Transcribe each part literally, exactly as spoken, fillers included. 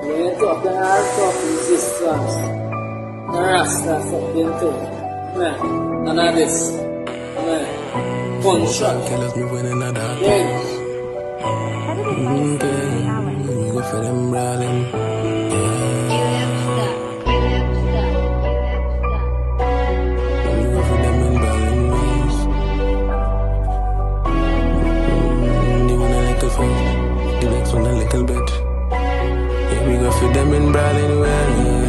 When you talk the hardcore resistance, the Rasta fucking thing. Man, and of this. Man, punch Killers moving in a dark yeah. okay. We go for them brawling. Yeah. We go for them in brawling ways. Mm, they wanna like a fight. The next one a little bit. Yeah, we go for them in brawling ways.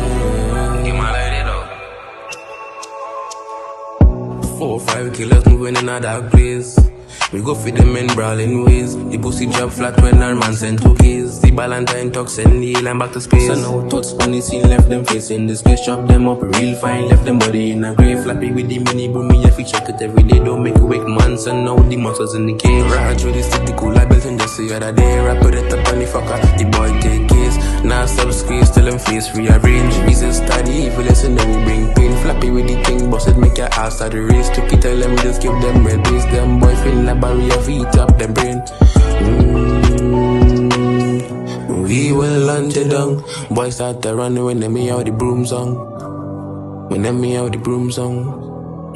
Four, five killers moving in a dark place. We go feed them in brawling ways. The pussy drop flat when our man sent two keys. The Valentine talks and the and back to space. So now thoughts on the scene, left them facing the space. Chop them up real fine, left them body in a grave. Flappy with the mini boom, me if we check it every day. Don't make a wake man, so now the monsters in the cage. Raj with the stick, the cool I built in just the other day. Rap it up on the fucker, the boy take case. Now stop squeeze, till them face rearrange. Jesus study, if you listen then we bring pain. Flappy with the king, boss it make your ass start the race. Took it, tell them just give them red base. Them boy feel like barrier feet up them brain. Mm, we will hunt it down. Boys start to run when they me out the broom song. When they me out the broom song.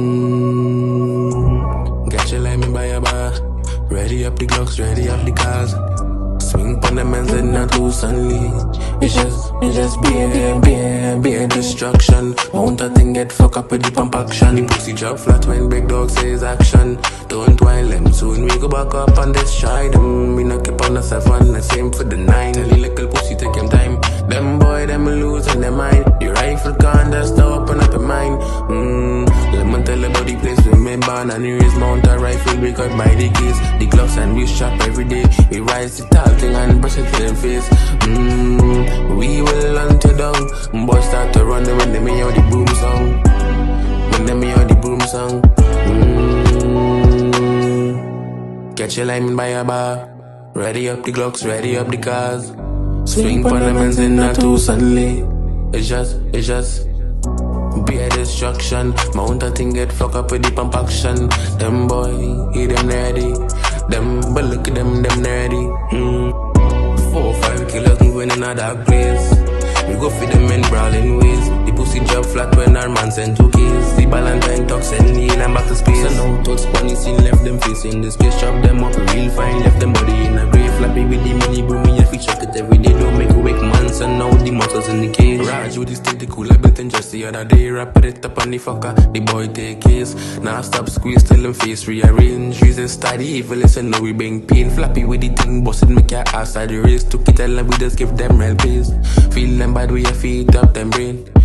Mm, got your lemon by your bar. Ready up the Glocks, ready up the cars. Swing pon them and then not too suddenly. It's just, it's just be a, be a, be a destruction. Mount a thing get fuck up with the pump action. The pussy drop flat when big dog says action. Don't while them soon we go back up and destroy them. We not keep on the seven, the same for the nine. Tell the little pussy take him time. Them boy them losing their mind. The rifle can't just open up your mind. Mmm, let me tell about the place we made born and here is mount a rifle we cut by the keys. The gloves and we shop every day. We rise the tall thing and brush it to them face. Mmm, we will hunt you down. Boys start to run when they me out the broom song. When they me out the broom song. Mmm, catch your line by a bar. Ready up the Glocks, ready up the cars. Swing pon them and then not too suddenly. It's just, it's just be a destruction. Mount a thing get fuck up with the pump action. Them boy, he them nerdy. Them, but look at them, them nerdy. Mm. Four, five killers moving in a dark place. We go feed them in brawling ways. The pussy drop flat when our man sent two keys. The Valentine talks and the and back to space. So now thoughts on the scene, left them facing the space. Chop them up real fine, left them body in a grave. Flappy with the mini boom, me if we check it every day. Don't make a wake man, so now the monsters in the cage. Raj with the stick, the cool I built in just the other day. Rap it up on the fucker, the boy take case. Now stop squeeze, till them face rearrange. Reason study, if you listen, now we bring pain. Flappy with the thing, boss it make your ass start the race. Took it, tell them we just give them real pace. Feel them bad with your feet up them brain.